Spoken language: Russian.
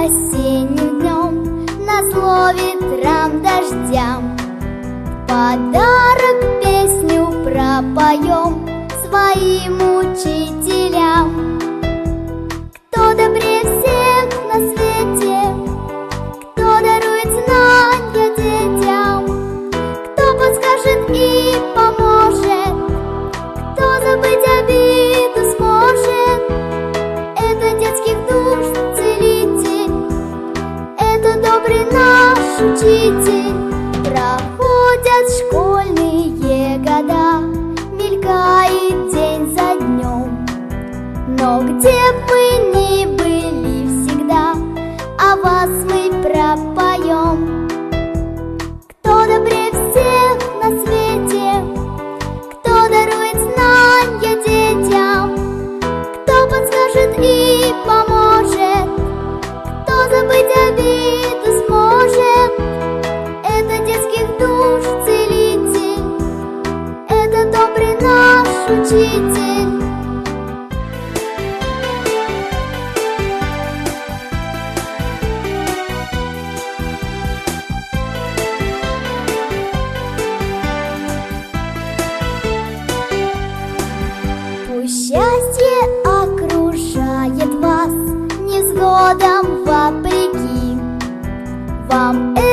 осенним днем, назло ветрам, дождям. Подарок песню пропоем своим учителям. Кто добрее всех на свете, кто дарует знания детям, кто подскажет и поможет, кто забыть обиду сможет. Это детских душ целитель, это добрый наш учитель. Проходят школьные года, мелькает день за днем, но где бы ни были всегда, о вас мы пропоем. Кто добрее всех на свете, кто дарует знания детям, кто подскажет и поможет, кто забыть обиду сможет. Это детских душ целитель, это добрый наш учитель. Пусть счастье окружает вас невзгодам вопреки, вам